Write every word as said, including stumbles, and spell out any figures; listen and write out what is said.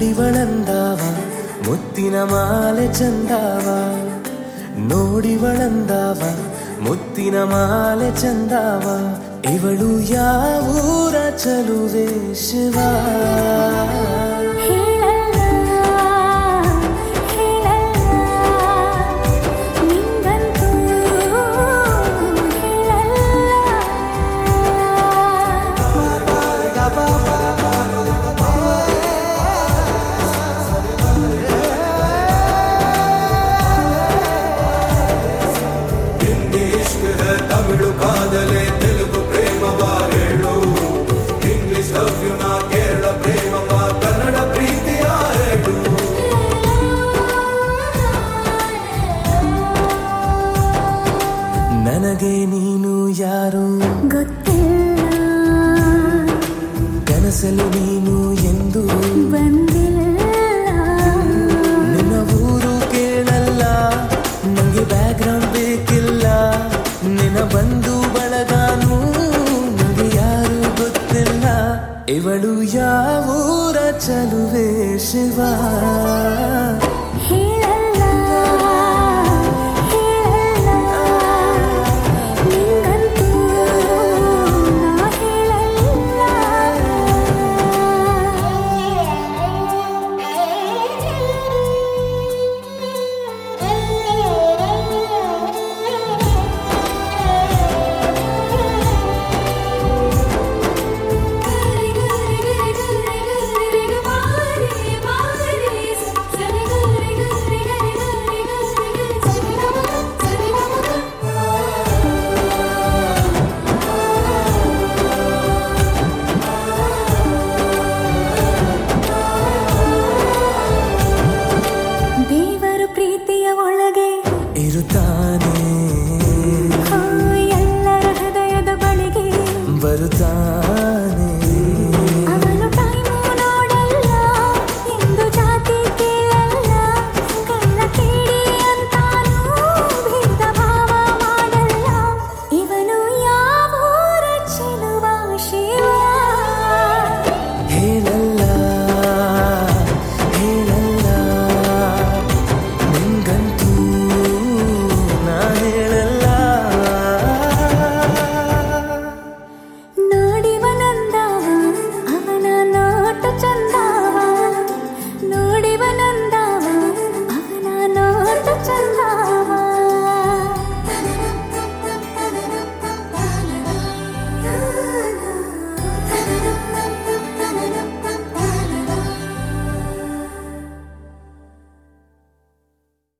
ನೋಡಿವಳಂದಾವ ಮುತ್ತಿನ ಮಾಲೆ ಚಂದಾವ ನೋಡಿವಳಂದಾವ ಮುತ್ತಿನ ಮಾಲೆ ಚಂದಾವ ಇವಳು ಯಾವೂರ ಚಲುವೆ ಶಿವ ತಮಿಳು ಕಾದಲೆ ತೆಲುಗು ಪ್ರೇಮವ ಹೇಳು ಇಂಗ್ಲಿಷ್ ಲವ್ ಯು ನಾ ಕೇರಳ ಪ್ರೇಮವ ಕನ್ನಡ ಪ್ರೀತಿಯ ಹೇಳು ನನಗೆ ನೀನು ಯಾರು ಗೊತ್ತಿಲ್ಲ ಕನಸಲು ನೀನು ಎಂದು ಬಂದಿಲ್ಲ ನಿನ್ನ ಊರು ಕೇಳಲ್ಲ ನಂಗೆ ಬ್ಯಾಕ್ಗ್ರೌಂಡ್ ಬೇಕಿಲ್ಲ ನಿನ್ನ ಬಂಧು ಬಳಗಾನು ನನಗೆ ಯಾರು ಗೊತ್ತಿಲ್ಲ ಇವಳು ಯಾವೂರ ಚಲುವೆ ಶಿವ